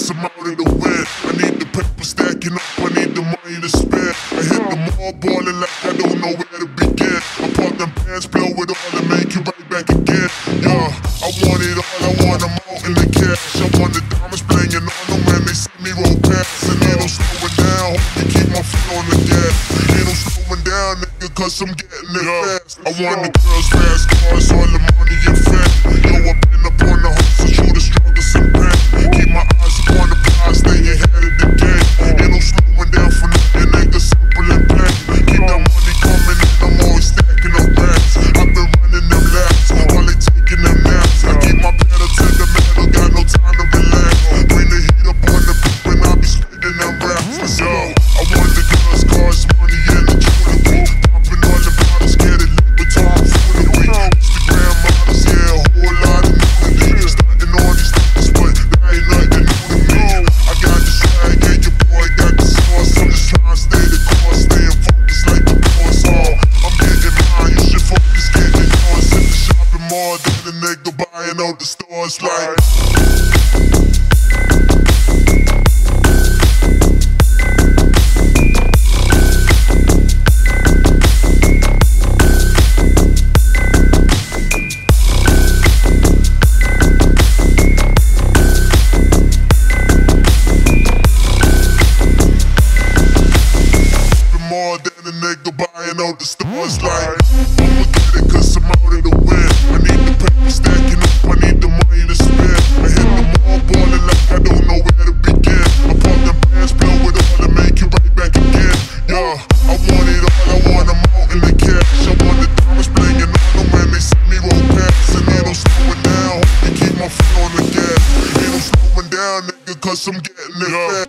cause I'm out of the wind. I need the paper stacking up, I need the money to spend. I hit the mall ballin' like I don't know where to begin. I park them bands, blow it all and make it right back again. Yeah, I want it all, I want them all in the cash. I want the diamonds blingin' on them when they see me roll past. And ain't no slowing down, hope you keep my foot on the gas. Ain't no slowing down, nigga, cause I'm getting it fast. I want the girls, fast cars, all the money and fat. Yo, I've been up on the hustle, through the struggles and pain. Keep my eyes upon the prize, stay ahead of the game. Ain't no slowing down for nothing, nigga, simple and plain. Keep that money coming in, I'm always stacking up racks. I've been running them laps, while they taking them naps. I keep my pedal to the metal, got no time to relax. Bring the heat up on the beat when I be spitting them raps. Let's go. I want the girls, cars, money, and the jewelry. Popping all the bottles, get it lit with time for the week. Instagram models, yeah, a whole lot of nudity. Stunting on these niggas, but that ain't nothing new to me. I got the swag, yeah, your boy got the sauce. I'm just trying to stay the course, staying focused like the boss. I'm getting mine, you should focus, getting yours. Hit the shopping mall, then the nigga buying out the stores like. More than a nigga buying out the stores like. I'ma get it cause I'm out of the wind. I need the paper stacking up, I need the money to spend. I hit the mall ballin' like I don't know where to begin. I park them bands, blow it all and make it right back again. Yeah, I want it all, I want them out in the cash. I want the diamonds blingin' on them when they see me roll past. And ain't no slowing down, hope you keep my foot on the gas. Ain't no slowing down, nigga, cause I'm getting it fast.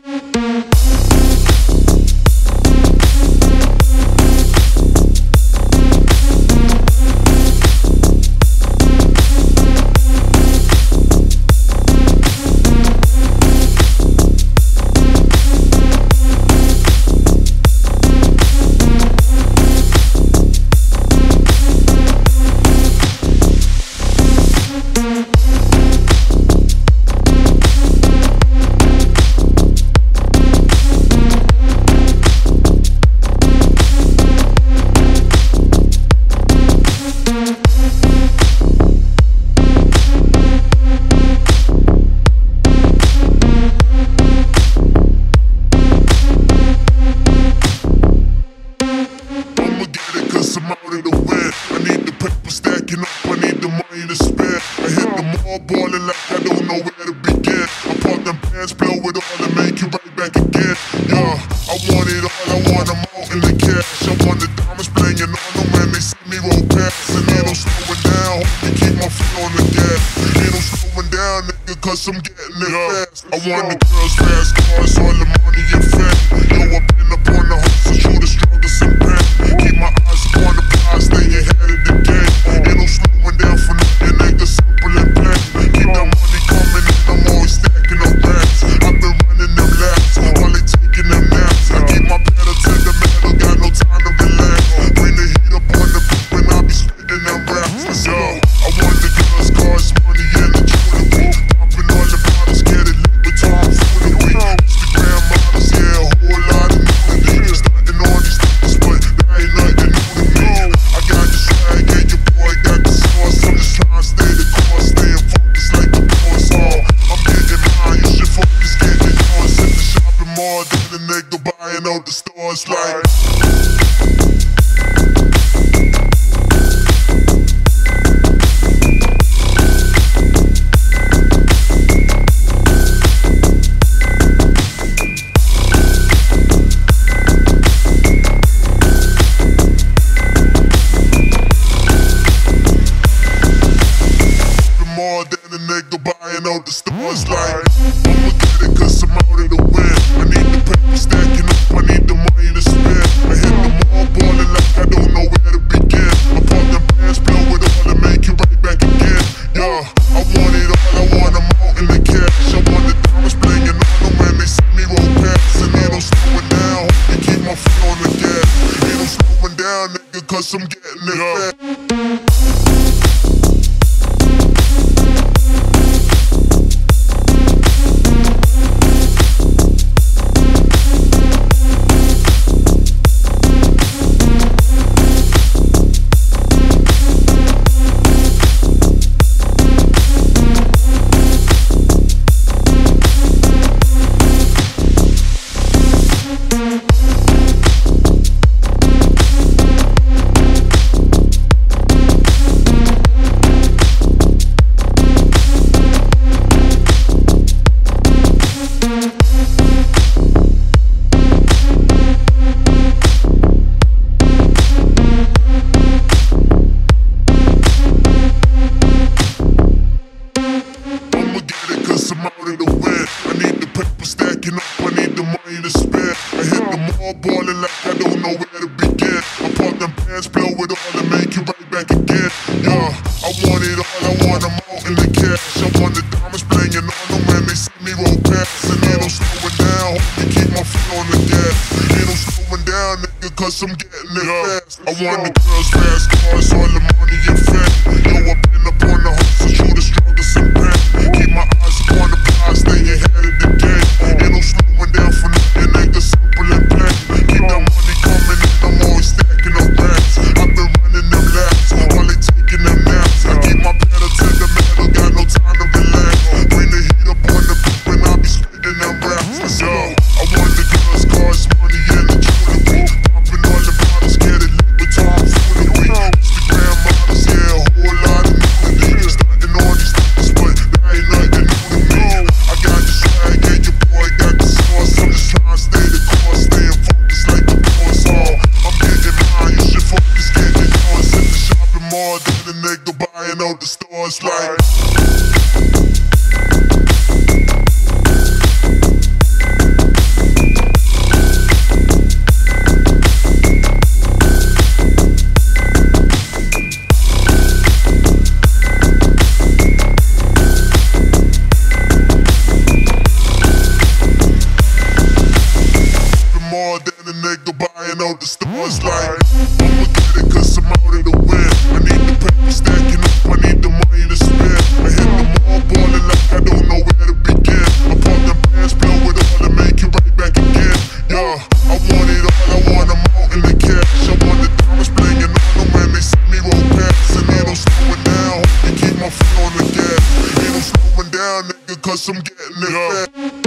I'm out of the wind. I need the paper stacking up, I need the money to spend. I hit the mall ballin' like I don't know where to begin. I park them bands, blow it all and make it right back again. Yeah, I want it all, I want them out in the cash. I want the diamonds blingin' on them when they see me roll past. And ain't no slowing down, hope you keep my foot on the gas. Ain't no slowing down, nigga, cause I'm getting it fast. I want the girls, fast cars, all the money and fat. Yo, I've been up on the hustle, through the struggles and pain. Keep my eyes upon the prize, stay ahead of the game. Ain't no slowing down for nothing, nigga, simple and plain. Keep that money coming in, I'm always stacking up racks. I've been running them laps, while they taking them naps. I keep my pedal to the metal, got no time to relax. Bring the heat up on the beat when I be spitting them raps. Let's go. I want the girls, cars, money, and the jewelry. Popping all the bottles, get it lit with time for the week. Instagram models, yeah, a whole lot of nudity. Stunting on these niggas, but that ain't nothing new to me. I got the swag, yeah, your boy got the sauce. I'm just trying to stay the course, staying focused like the boss. I'm getting mine, you should focus, getting yours. Hit the shopping mall, then the nigga buying out the stores like. More than a nigga buying out the stores like. I'ma get it cause I'm out of the wind. I need the paper stacking up, I need the money to spend. I hit the mall ballin' like I don't know where to begin. I park them bands, blow it all and make it right back again. Yeah, I want it all, I want them out in the cash. I want the diamonds blingin' on them when they see me roll past. And ain't no slowing down, hope you keep my foot on the gas. Ain't no slowing down, nigga, cause I'm getting it fast. cause I'm getting it fast. I want the girls, fast cars, all the money and fat. Yo, I've been up on the hustle, through the struggles and pain. Keep my eyes upon the prize, stay ahead of the game. Ain't no slowing down for nothing, nigga, simple and plain. Keep that money coming in, I'm always stacking up racks. I've been running them laps, while they taking them naps. I keep my pedal to the metal, got no time to relax. Bring the heat up on the beat when I be spitting them raps. Let's go. I want the girls, cars, money, and the jewelry. Popping all the bottles, get it lit with time for the week. Instagram models, yeah, a whole lot of nudity. Stunting on these niggas, but that ain't nothing new to me. I got the swag, yeah, your boy got the sauce. I'm just trying to stay the course, staying focused like the boss. I'm getting mine, you should focus, getting yours. Hit the shopping mall, then the nigga buying out the stores like. More than a nigga buying out the stores like. I'ma get it cause I'm out of the win. I need the paper stacking up, I need the money to spend. I hit the mall ballin' like I don't know where to begin. I pop them bands, blow it all and make it right back again. Yeah, I want it all, I want them out in the cash. I want the diamonds blingin' on them when they see me roll past. And ain't no slowing down, hope you keep my foot on the gas. Ain't no slowing down, nigga, cause I'm getting it fast.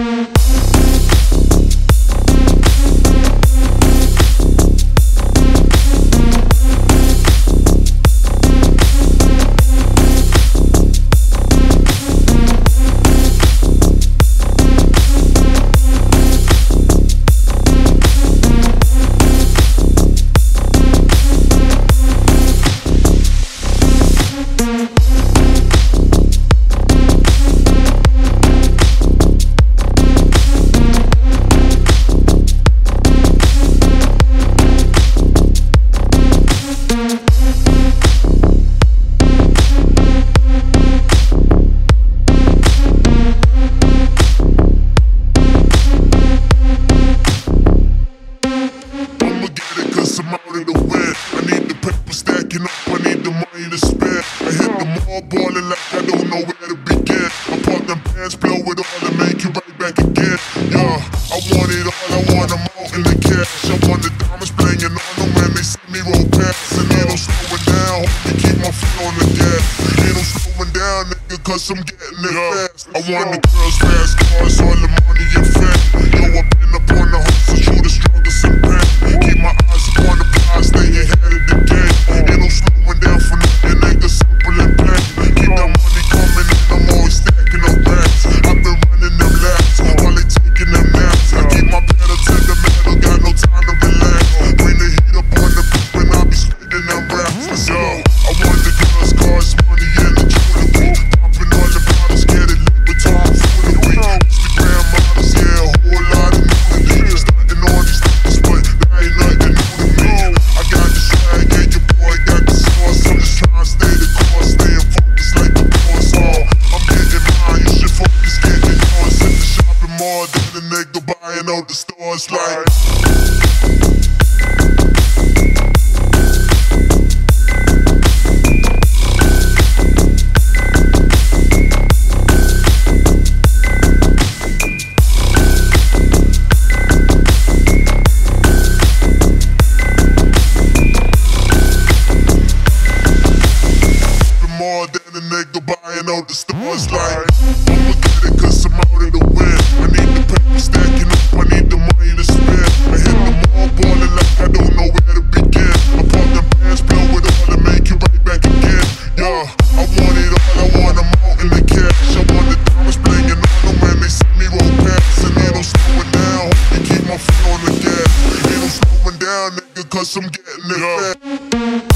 I'm out of the win. I need the paper stacking up, I need the money to spend. I hit the mall ballin' like I don't know where to begin. I pop them bands, blow it all and make it right back again. Yeah, I want it all, I want them out in the cash. I want the diamonds blingin' on them when they see me roll past. And ain't no slowing down, hope you keep my foot on the gas. Ain't no slowing down, nigga, cause I'm getting it fast. I want the girls, fast cars, all the money and fat. Yo, I've been up on the hustle, through the struggles and pain. Keep my eyes upon the prize, stay ahead of the game. Ain't no slowing down for nothing, nigga, simple and plain. Keep that money coming in, I'm always stacking up racks. I've been running them laps, while they taking them naps. I keep my pedal to the metal, got no time to relax. Bring the heat up on the beat when I be spitting them raps. Let's go. I want the girls, cars, money, and the jewelry. Popping all the bottles, get it lit with time for the week. Instagram models, yeah, a whole lot of nudity. Stunting on these niggas, but that ain't nothing new to me. I got the swag, yeah, your boy got the sauce. I'm just trying to stay the course, staying focused like the boss. I'm getting mine, you should focus, getting yours. Hit the shopping mall, then the nigga buying out the stores like. More than a nigga buying out the stores like. I'ma get it cause I'm out of the win. I need the paper stacking up, I need the money to spend. I hit the mall ballin' like I don't know where to begin. I pop them bands, blow it all and make it right back again. Yeah, I want it all, I want them out in the cash. I want the diamonds blingin' on them when they see me roll past. And ain't no slowing down, hope you keep my foot on the gas. Ain't no slowing down, nigga, cause I'm getting it fast.